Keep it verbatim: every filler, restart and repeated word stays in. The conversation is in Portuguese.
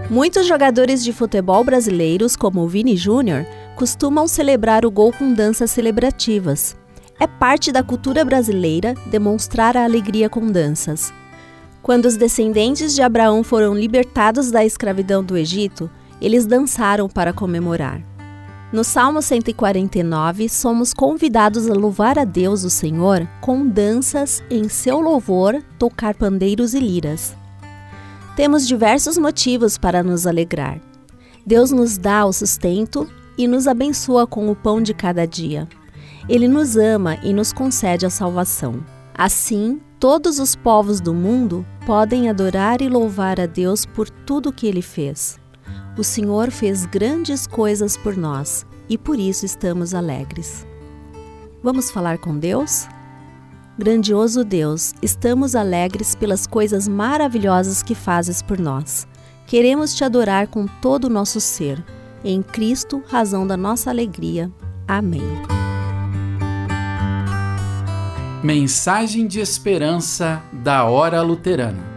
Muitos jogadores de futebol brasileiros, como o Vini Júnior, costumam celebrar o gol com danças celebrativas. É parte da cultura brasileira demonstrar a alegria com danças. Quando os descendentes de Abraão foram libertados da escravidão do Egito, eles dançaram para comemorar. No Salmo cento e quarenta e nove, somos convidados a louvar a Deus, o Senhor, com danças em seu louvor, tocar pandeiros e liras. Temos diversos motivos para nos alegrar. Deus nos dá o sustento e nos abençoa com o pão de cada dia. Ele nos ama e nos concede a salvação. Assim, todos os povos do mundo podem adorar e louvar a Deus por tudo que Ele fez. O Senhor fez grandes coisas por nós e por isso estamos alegres. Vamos falar com Deus? Grandioso Deus, estamos alegres pelas coisas maravilhosas que fazes por nós. Queremos te adorar com todo o nosso ser. Em Cristo, razão da nossa alegria. Amém. Mensagem de esperança da Hora Luterana.